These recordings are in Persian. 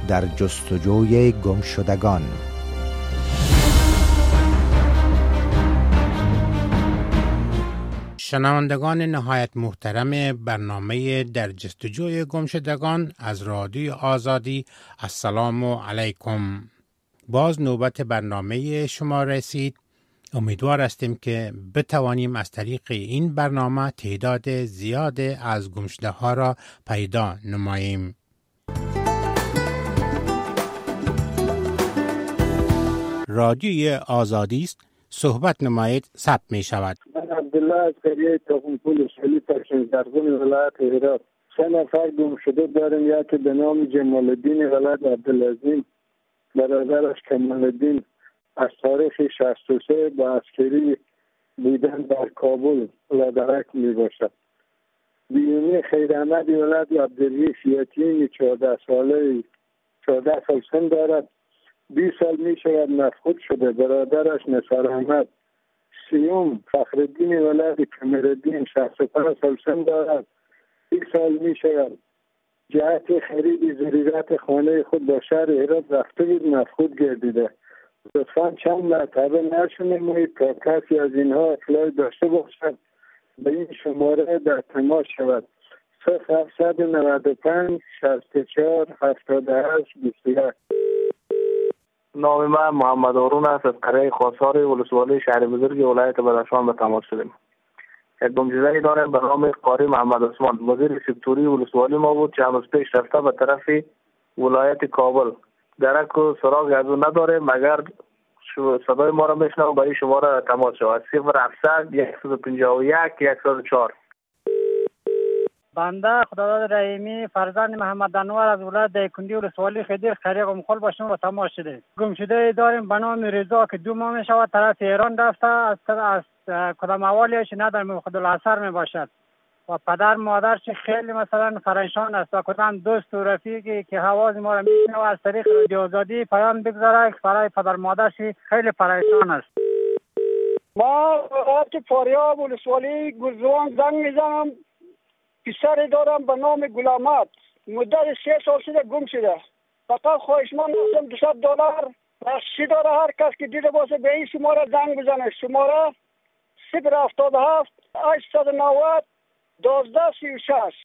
در جستجوی گمشدگان. شنوندگان نهایت محترم برنامه در جستجوی گمشدگان از رادیو آزادی، السلام علیکم. باز نوبت برنامه شما رسید. امیدوار هستیم که بتوانیم از طریق این برنامه تعداد زیاد از گمشده ها را پیدا نماییم. رادیوی آزادی است. صحبت نمایید ثبت می شود. من عبدالله از قریه تاقمپول شلی پرشنزرگون ولایت هرات. 3 نفر گم شده داریم. یکی به نام جمال الدین ولد عبدالعظیم، برادرش کمال الدین، از تاریخ 63 با عسکری بودن در کابل لادرک می باشد. بیومی خیر احمد ولد عبدالعزیز یتیم 14 سال سن دارد. 20 سال می شود مفقود شده. برادرش نصر احمد. سیوم فخرالدین ولد کمرالدین 65 سال سن دارد. 20 سال می شود جهت خرید ضروریات خانه خود با شهر هرات رفته بود، مفقود گردیده. لطفاً چند مرتبه نشنمایید تا کسی از اینها اطلاع داشته باشد به این شماره در تماس شود. 0795 64 78 21. نام من محمد هارون است. از قریه خواستار ولسوالی شهر بزرگ ولایت بدخشان به تماس شدیم. یک گمشده داریم به نام قاری محمد عثمان، وزیر سکتوری ولسوالی ما بود، چند روز پیش رفته به طرف ولایت کابل. درک و سراغ از اون نداره مگر صدای ما را میشنه و برای شما را تماس شود. 0700 151 104. بنده خداداد رحیمی فرزند محمد انور از ولایت دایکنډي ولسوالی خدیر خریق مخول با شما تماس شده. گمشده داریم به نام رضا که 2 ماه می شود طرف ایران رفته. از کدام اوالیش نداریم، خود العصر می باشد و پدر مادرش خیلی مثلا پریشان است و کدام دوست و رفیقی که حواس ما را میشنه و از طریق رادیو آزادی پیام بگذاره برای پدر مادرش خیلی پریشان است. ما وقت فاریاب ولسوالی گلزوان زنگ میزنم. پسری دارم به نام گلامت، مدت 3 سال شده گم شده. فقط خواهشمند هستم $200 بخشی داره هر کس که دیده باشه به این شماره زنگ بزنه. شماره 077 890 1236.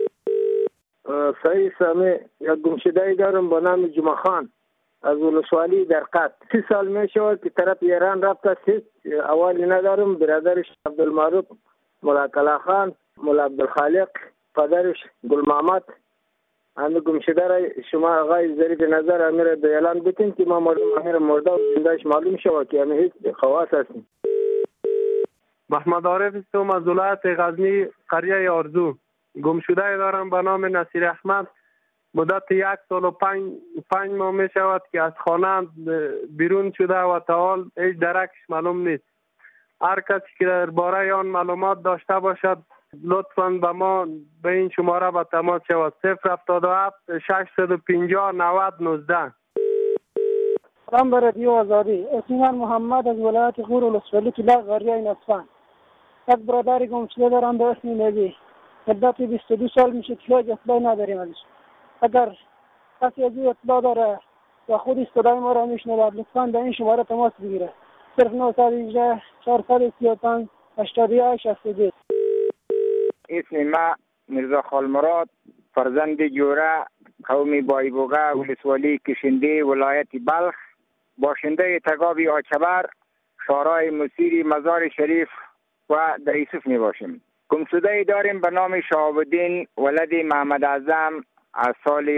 سعید سامی. یک گمشده دارم به نام جمعه خان از ولسوالی در قط. 30 سال می شود که طرف ایران رفته. هیچ اوالی ندارم. برادرش عبدالمعروف مولا کلا خان، مولا عبدالخالق، پدرش گل محمد. همه گمشده را شما آقای ظریف نظر امیر به اعلان بتین که ما امیر مرده و زندهش معلوم شود که همه هیچ خواص هستیم. محمد عارف استم از ولایت غزنی قریه آرزو. گمشده دارم به نام نصیر احمد. مدت 1 سال و 5 ماه می شود که از خانه بیرون شده و تا حال هیچ درکش معلوم نیست. هر کسی که درباره آن معلومات داشته باشد لطفاً به ما به این شماره به تماس شود. 077 650 90 19. سلام بر رادیو آزادی. اسم من محمد از ولایت غور ولسوالی طلع قریه نصفان. یک برادر گمشده دارم به اسم نبی. مدت 22 سال میشه که هیچ اطلاعی نداریم ازش. اگر کسی از این اطلاع داره و خودش صدای ما را میشنود لطفاً به این شماره تماس بگیره. 0918 435 81 62. اسم ما مرزا خالمراد، فرزند جوره، قوم بایبوغه، ولسوالی کشنده، ولایت بلخ، باشنده تگاوی آچبر، شارای مسیری مزار شریف و در یوسف می باشیم. گمشده داریم به نام شهاب الدین ولد محمد اعظم. از سال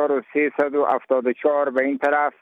1374 به این طرف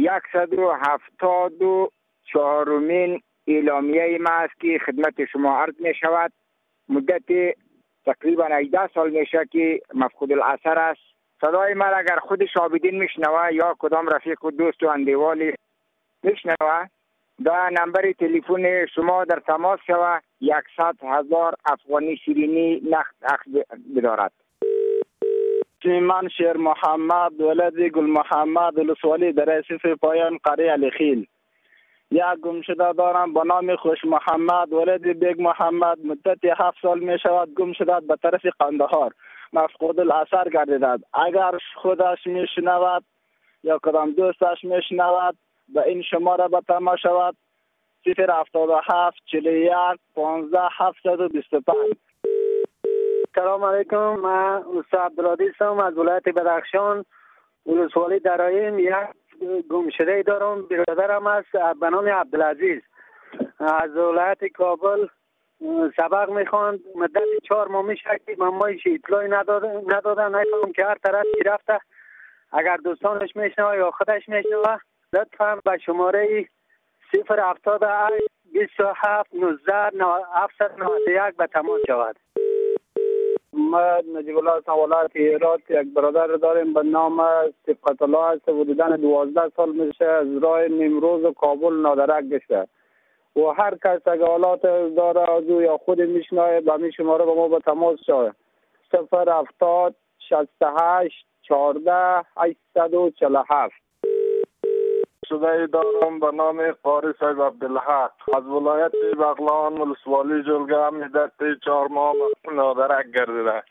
174مین اعلامیه ما است که خدمت شما عرض می شود. مدت تقریبا 18 سال میشه که مفقود الاثر است. صدای من اگر خود شهاب الدین میشنوه یا کدام رفیق و دوست و اندیوالی میشنوه به نمبر تلفن شما در تماس شوه. 100,000 افغانی شیرینی نقد اخذ بدارد. من شیر محمد ولد گل محمد ولسوالی در رسیف پایان قریه الخیل. یک گمشده دارم به نام خوش محمد ولد بیگ محمد. مدت 7 سال می شود گم شده به طرف قندهار. مفقود الاثر گردیده. اگر خودش می شنود یا کدام دوستش میشنود به این شماره به تماس شود 077 41 15 725. سلام علیکم. من استاد عبدالعادی هستم از ولایت بدخشان، ولسوالی درایم. یک گمشده دارم، برادرم است به نام عبدالعزیز از ولایت کابل. سبق میخواند مدت 4 ماه میشه که مامایش اطلاعی ندادن. نفهم که هر طرف رفته. اگر دوستانش میشنوه یا خودش میشنوه لطفا به شماره 078 27 19 791 به تماس شود. ما نجیب الله هستم ولایت هرات. یک برادر داریم به نام صفت الله است. حدوداً 12 سال میشه از راه نیمروز و کابل نادرک گشته و هر کس اگه حالات داره از او یا خود میشنوه به می شماره با ما به تماس شود 070 68 14 847. شده دارم به نام قاری صاحب عبدالحق از ولایت بغلان ولسوالی جلگه. مدت 4 ماه نادرک گردیده.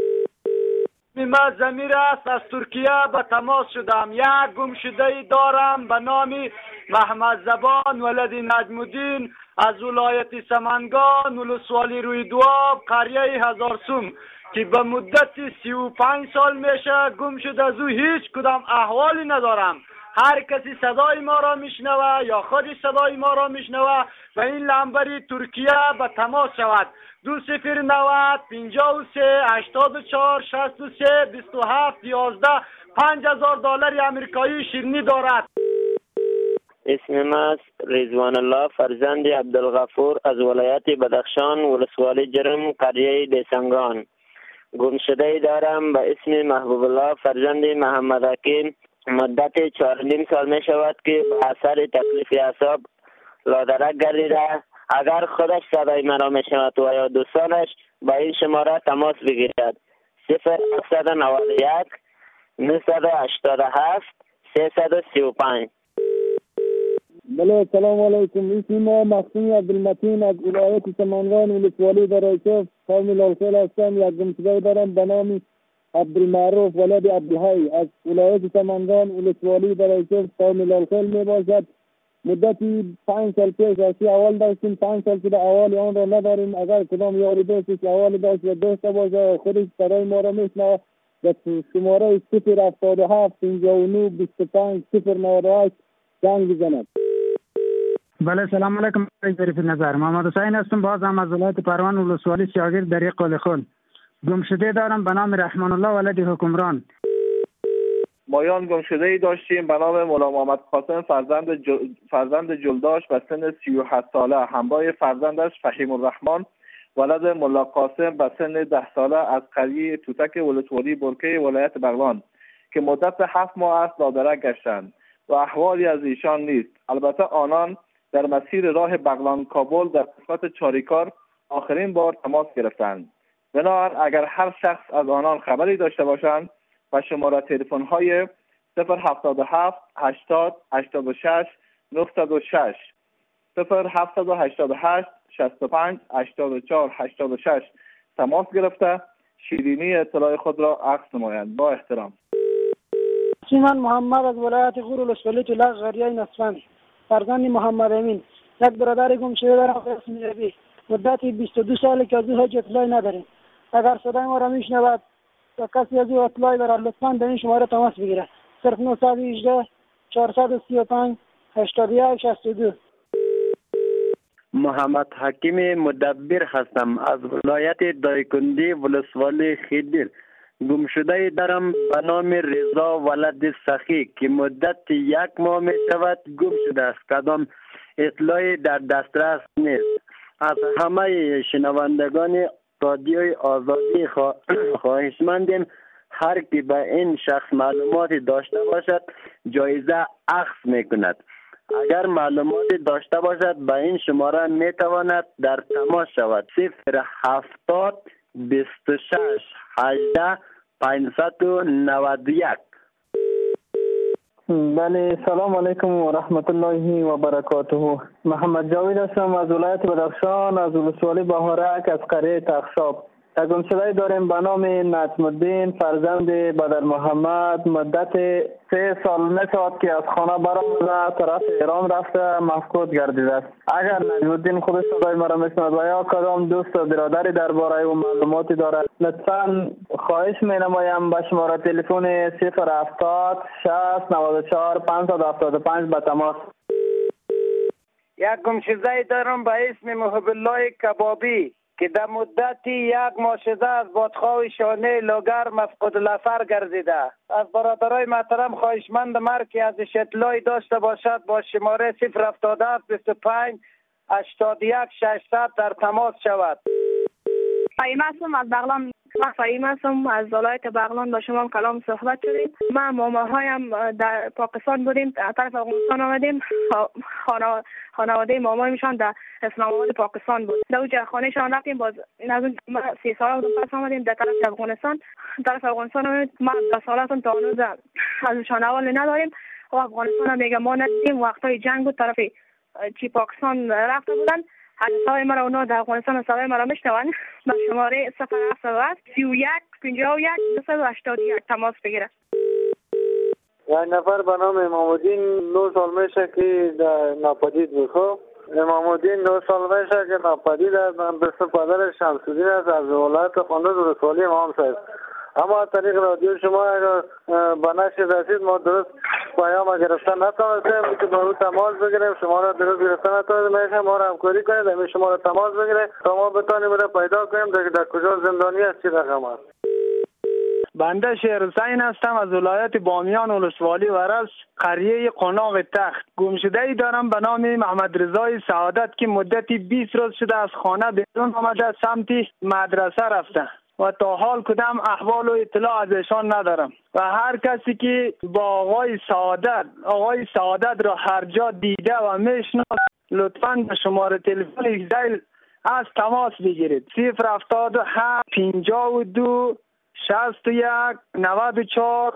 من زمیر است از ترکیه به تماس شدم. یک گمشده دارم به نام محمد زبان ولد نجم الدین از ولایت سمنگان ولسوالی روی دواب قریه هزارسوم که به مدت 35 سال میشه گم شده. از او هیچ کدام احوالی ندارم. هر کسی صدای ما را میشنوه یا خودی صدای ما را میشنوه و این لنبری ترکیه به تماس شود 2090 53 84 63 27 11 $5000 امریکایی شیرینی دارد. اسم من رضوان الله فرزند عبدالغفور از ولایت بدخشان ولسوالی جرم قریه دیسنگان. گمشده دارم به اسم محبوب الله فرزند محمد حکیم. مدت 4.5 سال می شود که به اثر تکلیف اعصاب لادرک گردیده. اگر خودش صدای مرا می شود و یا دوستانش با این شماره تماس بگیرد 0791 987 335. بله سلام علیکم. اسم ما مخصوم عبدالمتین از ولایت سمنگان ولسوالی درایشف کامل الخیل هستم. یک گمشده دارم به نام عبدالمعروف ولد عبدالحی از ولایت سمنگان ولسوالی درایشف کامل الخیل می باشد. مدتی 5 سال پیش از اول داشتیم. 5 سال شده اول آن را نداریم. اگر کدام یاری دوستش اول داشت و دوست باشه خودش برای ما را میشنوه به شماره 077 59 25 098 زنگ بزند. بله سلام علیکم. ظریف نظر محمد حسین هستم. باز هم از ولایت پروان ولسوالی شاگرد در قلخل. گمشده دارم به نام رحمان الله ولد حکمران. مایان گمشده‌ای داشتیم به نام مولا محمد قاسم فرزند جلداش به سن 38 ساله همراه فرزندش فهیم الرحمن ولد مولا قاسم به سن 10 ساله از قریه توتک ولسوالی برکه ولایت بغلان که مدت 7 ماه است نادرک گشتند و احوالی از ایشان نیست. البته آنان در مسیر راه بغلان کابل در قسمت چاریکار آخرین بار تماس گرفتند. بنابراین اگر هر شخص از آنان خبری داشته باشند و شماره تلفن های 077 80 86 906 0788 65 84 86 تماس گرفته شیرینی اطلاع خود را عکس نمایند. با احترام. سیمان محمد از ولایت غور ولسوالی تلق قریه نصفانی فرزند محمد امین. یک برادر گم شده دارم به اسم ربی. مدت 22 ساله که از او هیچ اطلاعی نداریم. اگر صدای ما را میشنود و کسی از او اطلاعی دارد لطفاً به این شماره تماس بگیرد 0918 435 81 62. محمد حکیم مدبر هستم از ولایت دایکندی ولسوالی خیدر. گمشده دارم به نام رضا ولد سخی که مدت 1 ماه می شود گم شده است. کدام اطلاعی در دسترس نیست. از همه شنوندگان رادیوی آزادی خواهشمندیم هر کی به این شخص معلوماتی داشته باشد جایزه اخذ میکند. اگر معلوماتی داشته باشد به این شماره میتواند در تماس شود 070 26 18 591. بله سلام علیکم و رحمت الله و برکاته. محمد جاوید هستم از ولایت بدخشان از ولسوالی بهارک از قریه تخشاب. گمشده داریم به نام نجم الدین فرزند بدر محمد. مدت 3 سال میشود که از خانه برآمده طرف ایران رفته مفقود گردیده است. اگر نجم الدین خودش صدای مرا میشنود و یا کدام دوست و برادری درباره او معلوماتی دارد، لطفاً خواهش می‌نمایم به شماره تلفن 070 60 94 575 به تماس. یک گمشده دارم به اسم محب الله کبابی که در مدت 1 ماه شده از بادخواه شانه لوگر مفقود الاثر گردیده. از برادرای محترم خواهشمندم که از اطلاعی داشته باشد با شماره 077 25 81 600 در تماس شود. فهیمه هستم از بغلان. من فهیمه هستم از ولایت بغلان. با شما کلام صحبت شدیم. من ماماهایم در پاکستان بودیم، طرف افغانستان آمدیم. خانواده مامایمشان در اسلام آباد پاکستان بود. در اونجا خانهشان رفتیم. باز از اون 3 سال پس آمدیم در طرف افغانستان. آمدیم. ما 10 سال هستم تا هنوز ازشان احوالی نداریم. و افغانستان هم دیگه ما ندیدیم. وقتای جنگ بود، طرف چی پاکستان رفته بودن. صدای مرا اونا در افغانستان صدای مرا میشنوند. به شماره 077 31 51 281 تماس بگیره. یک نفر به نام امام الدین 9 سال میشه که ناپدید بود. خب امام الدین 9 سال میشه که ناپدید است. من بسته پدر شمس الدین است از ولایت خانده ولسوالی امام صاحب. اما از طریق رادیو شما اگر به نشر رسید ما درست پیام گرفتن نتونستیم که با او تماس بگیریم. شما را درست گرفتن نتونستیم. میشه ما را همکاری کنید همین شما را تماس بگیرید تا ما بتانیم را پیدا کنیم در کجا زندانی است، چی رقم است. بنده شیر حسین هستم از ولایت بامیان ولسوالی ورس قریه قناق تخت. گمشده‌ای دارم به نام محمد رضای سعادت که مدتی 20 روز شده از خانه بیرون آمده سمت مدرسه رفته و تا حال کدام احوال و اطلاع از ایشان ندارم و هر کسی که با آقای سعادت را هر جا دیده و میشناسد لطفاً به شماره تلفن ایزایل از تماس بگیرید. 077 52 61 94.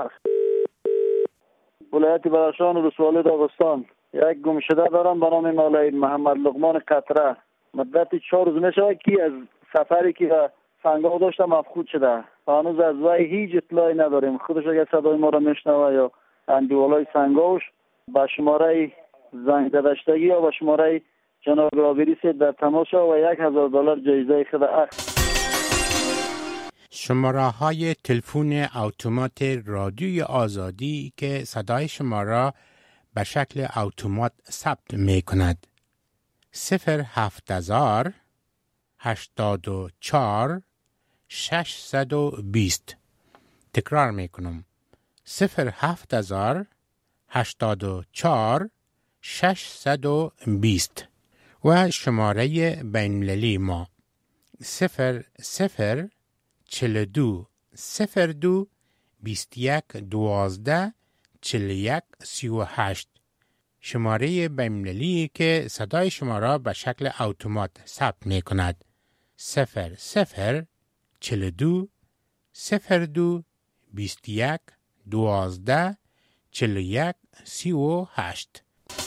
ولایت بدخشان ولسوالی داغستان. یک گمشده دارم به نام مولوی محمد لقمان قطره. مدت 4 روز میشه که از سفری که سنگاو داشته مفقود شده. هنوز از وی هیچ اطلاعی نداریم. خودش اگر صدای ما را میشنوه یا اندوالای سنگاوش به شماره زنگ زدشتگی یا به شماره جناب رابری سید در تماس شد و $1000 جایزه خود اخذ. شماره های تلفن اتومات رادیوی آزادی که صدای شما را به شکل اتومات ثبت می کند. 07000 84 620. تکرار می کنم. 07000 84 620 و شماره بین‌المللی ما 0042 02 21 12 41 38. شماره بین‌المللی که صدای شما را به شکل اتومات ثبت می کند. 0042 02 21 12 41 38.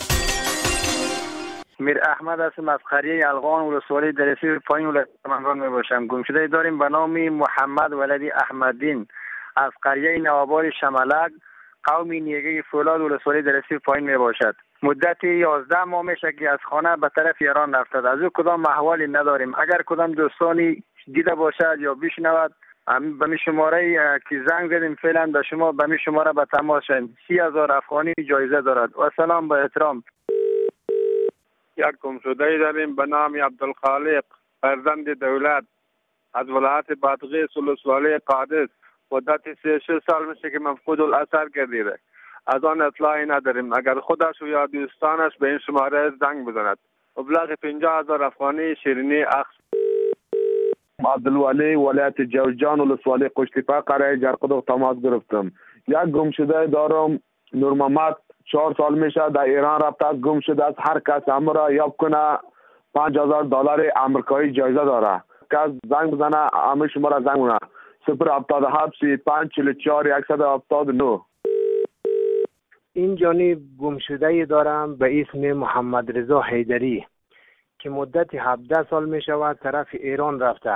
میر احمد هستم از قریه الغان ولسوالی درسی پایین ولایت سمنگان می باشم. گمشده داریم به نام محمد ولدی احمدین از قریه نوابار شملک قوم نیگه فولاد ولسوالی درسی پایین می باشد. مدت 11 ماه میشه که از خانه به طرف ایران رفته. از او کدام احوالی نداریم. اگر کدام دوستانی دیده باشد یا بشنود به می شماره که زنگ زدیم فعلا به شما به می شماره به تماس شویم. 30,000 افغانی جایزه دارد. و سلام با احترام. یک گمشده داریم به نام عبدالخالق فرزند دولت از ولایت بادغیس ولسوالی قادس. مدت 3-6 سال میشه که مفقود الاثر گردیده. از آن اطلاعی نداریم. اگر خودش و یا دوستانش به این شماره زنگ بزند. مبلغ 50,000 افغانی شیرینی اخذ. عبدالولی ولایت جوزجان ولسوالی قشتیپا قریه جرقدوق تماس گرفتم. یک گمشده دارم نور محمد 4 سال میشه در ایران رفته است. گم شده است. هر کس همه را یاب کنه $5,000 آمریکایی جایزه داره. کس زنگ بزنه همه شما را زنگ بزنه. 077 35 44 179. این جانب گمشده دارم به اسم محمد رضا حیدری که مدت 17 سال می شود طرف ایران رفته.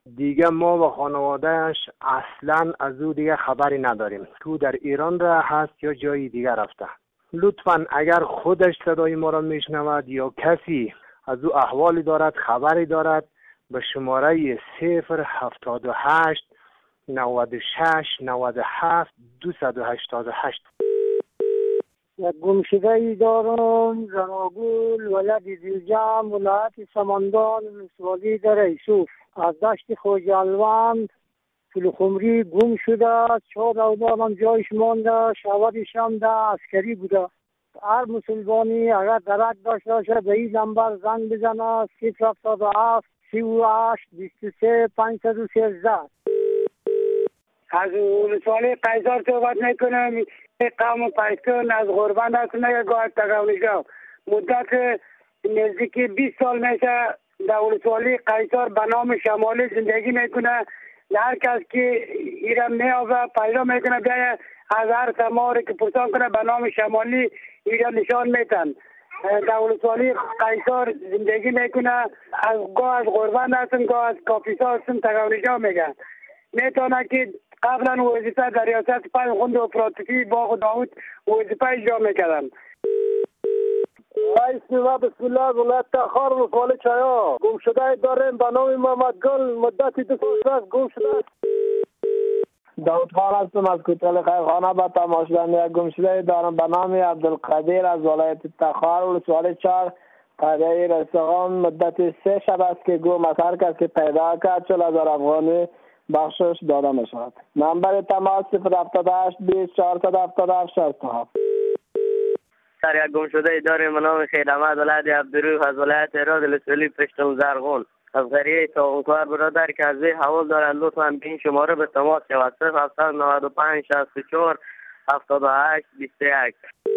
دیگه ما و خانوادهش اصلا از او دیگه خبری نداریم. تو در ایران را هست یا جایی دیگه رفته. لطفاً اگر خودش صدای ما را میشنود یا کسی از او احوالی دارد، خبری دارد، به شماره 078 96 97 288. یک گمشده ای دارم، زناگل ولد دیلجم، ولایت سمنگان، ولسوالی در یوسف. از دشت خوجالوند پلخمری گم شده. 4 روزم جایش مانده. شوادش هم ده عسکری بوده. هر مسلمانی اگر درک داشته باشه به این نمبر زنگ بزنه 077 38 23 513. از ولسوالی قیصر صحبت میکنم. قوم پشتون از غربت هستن یا گاه تگاولیشگاه. مدت نزدیک 20 سال میشه در ولسوالی قیصر به نام شمالی زندگی میکنه. هر کس که ایران میابه پیدا میکنه بیایه از هر سماری که پرسان کنه به نام شمالی ایران نشان میتن. در ولسوالی قیصر زندگی میکنه. گاه از غربت هستن، گاه از کافیسا هستن، تگاولیشگاه میگن. میتونه که قبلا وظیفه در ریاست پای خوند اپراتیفی باغ داود وظیفه اجرا میکردن. بسم الله ولایت تخار ولسوالی چایا. گم شده داریم به نام محمد گل. مدت 2 سال است گم شده. داود خان هستم از کوتل خیرخانه. به تماشیدن یک گم شده دارم به نام عبدالقدیر از ولایت تخار ولسوالی 4 قریه رستقان. مدت 3 شب است که گم است. هر کس که پیدا کرد 40,000 افغانی بخشش داده می شود. نمبر تماس 078 20 477 67. در یک گم شده داریم به نام خیر احمد ولد عبدالروح از ولایت هرات ولسوالی پشتم زرغون از قریه تاغونکوار برادر که از حوال دارند لطفاً به این شماره به تماس شود 0795 64 78 21.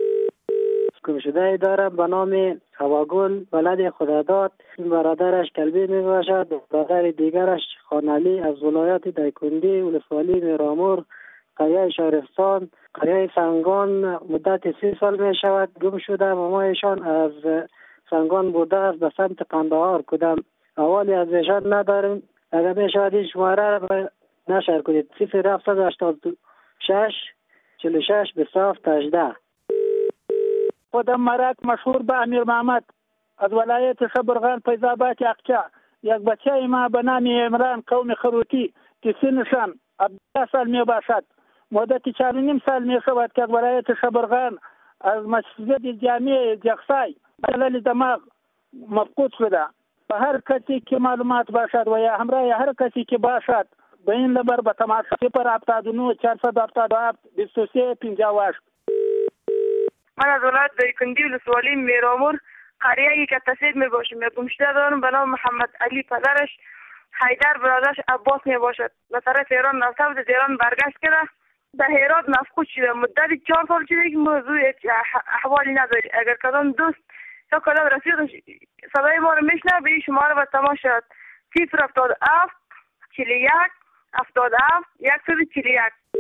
گم شده دارم به نام هواگل ولد خداداد. برادرش کلبی می باشد. برادر دیگرش خانعلی از ولایت دایکندی ولسوالی میرامور قریه شهرستان قریه سنگان. مدت 30 سال می شود گم شده. مامایشان از سنگان بوده است به سمت قندهار. کدام احوالی از ایشان نداریم. اگر می شود این شماره را نشر کنید 0786 46 27 18. خودم مرک مشهور به امیر محمد از ولایت شبرغان فیض‌آباد اقچا. یک بچه ما به نام عمران قوم خروتی که سنشان 12 سال می باشد. مدت 4.5 سال می شود که ولایت شبرغان از مسجد جامع جخسای علل دماغ مفقود شده. به هر کسی که معلومات باشد و یا همراه هر کسی که باشد به این نمبر به تماس 079 477 23 58. من از ولایت دایکندی ولسوالی میرامور قریه که تصید می باشم. یک گمشده دارم به نام محمد علی. پدرش حیدر، برادرش عباس می باشد. به طرف ایران رفته بود، از ایران برگشت کرده در هرات مفقود شده. مدت 4 سال شده که موضوع احوالی نداری. اگر کدام دوست یا کدام رفیقش صدای ما رو میشنه به این شماره به تماس شد 077 41 77 141.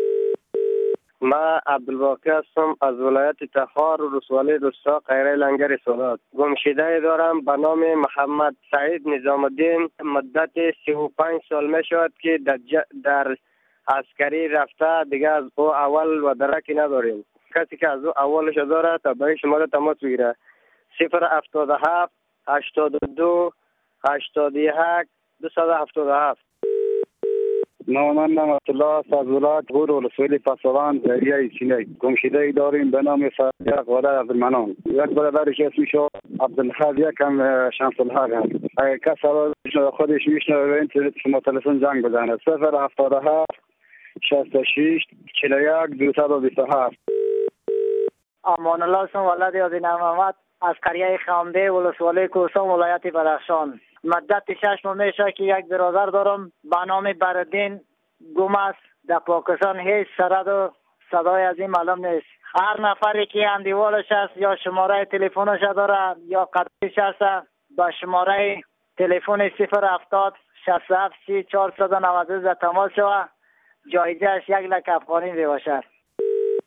ما عبدالباقی هستم از ولایت تخار ولسوالی روستا قیره لنگر سادات. گمشده دارم به نام محمد سعید نظام الدین. مدت 35 سال می شود که در عسکری رفته. دیگه از او اول و درکی نداریم. کسی که از او اولش داره تا به شماره تماس بگیره 077 82 81 277. نام من نعمت الله است از ولایت غور ولسوالی پسوان دریای سینه. گمشده داریم به نام صادق ولد عبدالمنان. یک برادرش اسمش عبدالحق، یکم شمس الحق هست. اگر کس خودش میشنوه به اینترنت شما تلفن زنگ بزنه 077 66 41 227. امان الله اسم ولد یادین محمد از قریه خامده ولسوالی کوسان ولایت بدخشان. مدت 6 ماه میشه که یک برادر دارم به نام بردین گم است در پاکستان. هیچ سرد و صدای از این معلوم نیست. هر نفری که اندیوالش است یا شماره تلفنش داره یا قدرش است با شماره تلفن 070 67 492 تماس شود. جایزه‌اش 1 لک افغانی می باشد.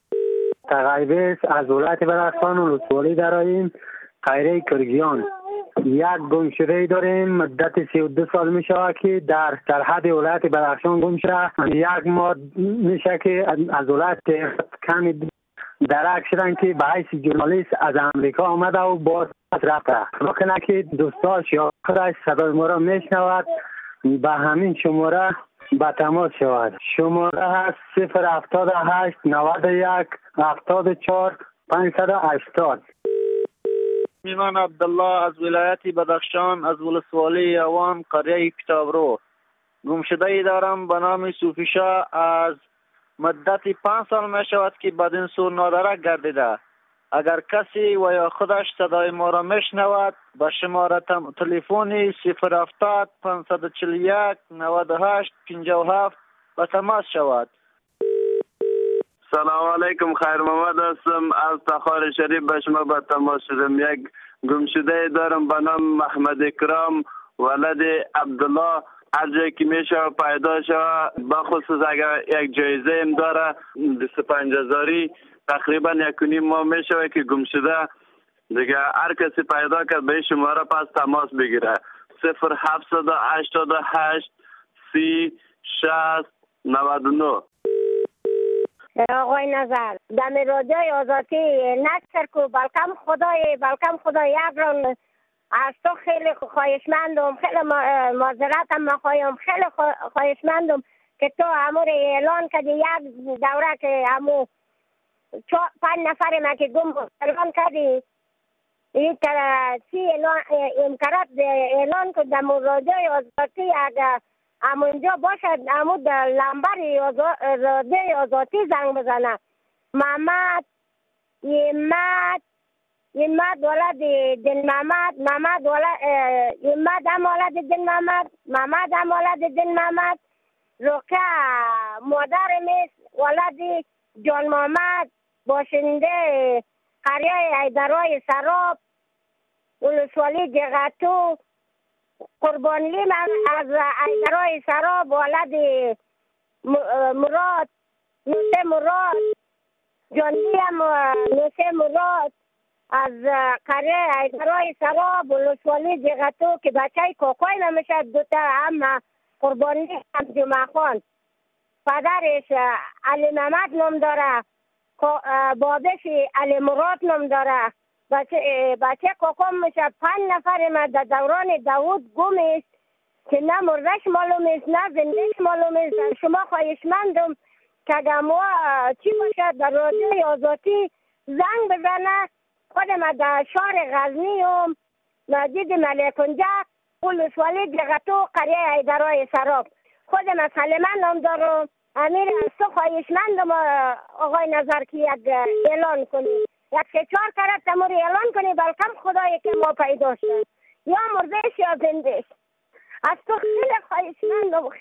تقیبیس از ولایت بدخشان ولسوالی داریم قریه کرگیان. یک گم شده ای داریم مدت 32 سال می شود که در سرحد ولایت بدخشان گم شده. یک ماه میشه که از ولایت کمی درک شدن که به حیث ژورنالیست از امریکا آمده و باز رفته. ممکنه که دوستاش یا خودش صدای ما را میشنود به همین شماره به تماس شود. شماره هست 078 91 74 580. میمان عبدالله از ولایت بدخشان از ولسوالی یوان قریه کتابرو. گمشده ای دارم به نام صوفیشا. از مدت 5 سال می شود که بدین سو نادرک گردیده. اگر کسی و یا خودش صدای ما را میشنود به شماره تلفنی 070 541 98 57 به تماس شود. سلام علیکم، خیر محمد هستم از تخار شریف به شما به تماس شدم. یک گمشده دارم به نام محمد اکرام ولد عبدالله. هر جایی که میشه پیدا شود، بخصوص اگر یک جایزه هم داره 25,000 تقریبا 1.5 ماه میشه که گمشده. دیگه هر کسی پیدا کرد به این شماره پس تماس بگیره. 0788 30 60 99. آقای نظر دم رادیوی آزادی نکسر کو بلکم خدای یک رون از تو خیلی خواهشمندم، خیلی معذرتم میخوایم، خیلی خواهشمندم که تو امور اعلان کردی یک دوره که امو 5 نفر ما که گم اعلان کردی این چی امکانات اعلان کن دم رادیوی آزادی اگر امونجا باشد امو در لمبر رادیوی آزادی زنگ بزنه. محمد ولد دن محمد ولد هم ولد دن محمد هم ولد دن محمد. روکه مادر میست ولد جان محمد باشنده قریه ایدرای سراب ولسوالی جغتو. قربانلی من از ایدرای سراب ولد مراد نوسه مراد جانلی هم نوسه مراد از قریه ایدرای سراب ولسوالی جغتو که بچه کوکوی نمیشه. دوتا هم قربانلی هم جمعه خان پدرش علی محمد نام داره، بابش علی مراد نام داره. بچه کوکم میشه. 5 نفر ما در دوران داوود گم است که نه مردش معلوم است نه زندهش معلوم است. شما خواهشمندم که اگر ما چی باشه در رادیوی آزادی زنگ بزنه. خودم در شهر غزنی هم مسجد ملکونجا ولسوالی جغتو قریه ایدرای سراب. خودم از سلیمان نام دارم. امیر از تو خواهشمندم آقای نظر که یک اعلان کنی، 1-4 کرد تمور اعلان کنی بلکم خدایی که ما پیدا شد یا مردش یا زندش. از تو خیلی خواهشمندم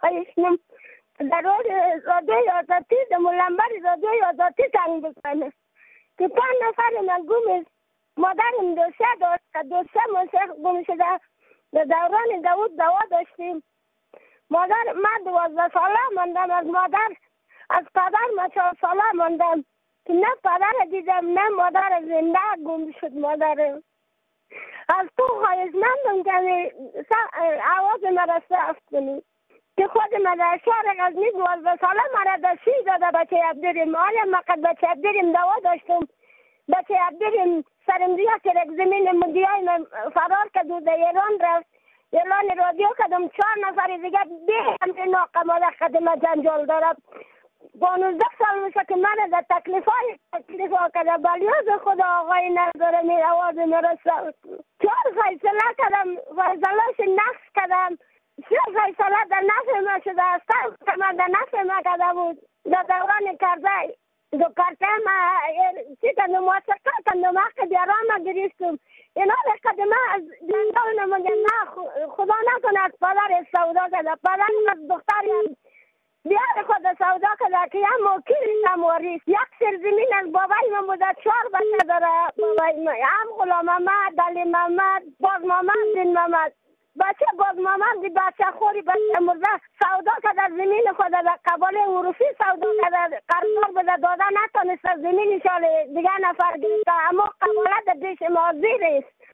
در رادیوی آزادی در ملنبر رادیوی آزادی زنگ بزنه که 5 نفر من گم است. مادرم دوسته داشت که دوسته موسیق گم شده. در دوران داوود دوا داشتیم. مادر من 12 ساله ماندم از مادر، از پدر من 4 ساله ماندم که نه پدر دیدم نه مادر زنده گم شد. مادرم از تو خواهشمندم که آواز مرا ثبت کنی که خود من در شهر غزنی 12 ساله مرا دستی داده بچه عبدالرحیم. حالا من قد بچه عبدالرحیم دوا داشتم. بچه عبدالرحیم سرمدیا کرد زمین مدیای من فرار کرد و در ایران رفت. اعلان رادیو کردم 4 نفر دیگه به همه ناقماده خدمه جنجال دارم. 12 سال میشه که من در تکلیف کرده بلیاز خدا آقای نظر می آواز میرسد. 4 فیصله کردم، فیصلهش نقص کردم. 3 فیصله در نفع ما شده است که من در نفع ما کرده بود. در دوران کرده دو کارته ما چی کردم موسیقه کردم حق بیارام ما گریستم. اینا که ما از جنگل نمونده نه خدا نکنه از پدر سودا کرده. پدر از دختری بیار خود سودا کرده که هم موکیل هم واریس. یک سرزمین از بابای من بوده 4 بچه داره بابای من. هم غلام محمد، علی محمد، باز محمد، دین محمد. بچه باز محمد بچه خوری بچه مرده سودا کرده زمین خود در قبال عروفی سودا کرده. قرار بده داده نتونست زمین شال دیگه نفر گرفته. اما قبالت پیش ما زیر است.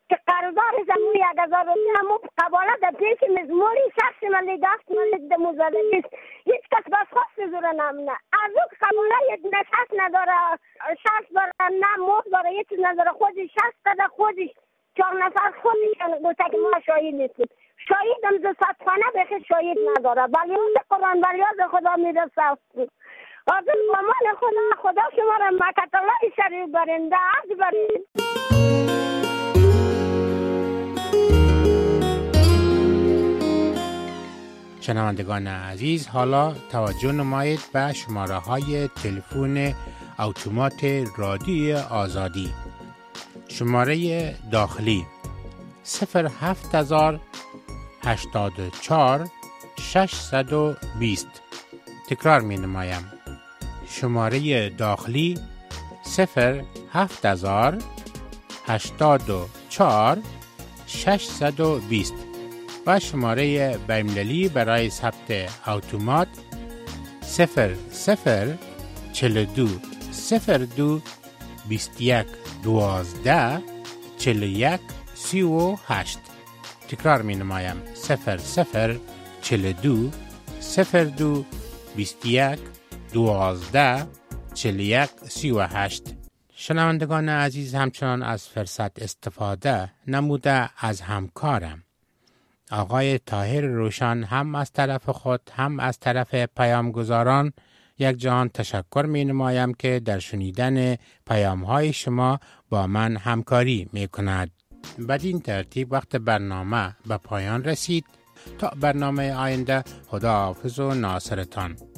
که قرضدار زمون 1000 روپیه همون قباله در پیش مزموری شخص ملی دست ملی دموزدگیست هیچ کس بس خواست زوره نمونه از اون قباله یک نشست نداره شخص داره نه موز داره یه چیز نداره خودش شخص داره خودش 4 نفر خودش گوته که ما شاهد نیستیم شاهد هم زفتخانه بخیر شاهد نداره بلیاز قرآن بلیاز خدا میرسه حاضر مامان خدا شما را مکت الله شریف برنده عرض برین. شنوندگان عزیز حالا توجه نمایید به شماره های تلفن اتومات رادیو آزادی. شماره داخلی 07084 620. تکرار می نمایم. شماره داخلی 07084 620 و شماره بین‌المللی برای ثبت اتومات 0042 02 21 12 41 38. تکرار می نمایم 0042 02 21 12 41 38. شنوندگان عزیز همچنان از فرصت استفاده نموده از همکارم آقای طاهر روشن هم از طرف خود هم از طرف پیامگزاران یک جهان تشکر می نمایم که در شنیدن پیام های شما با من همکاری می کند. بدین ترتیب وقت برنامه به پایان رسید. تا برنامه آینده خداحافظ و ناصرتان.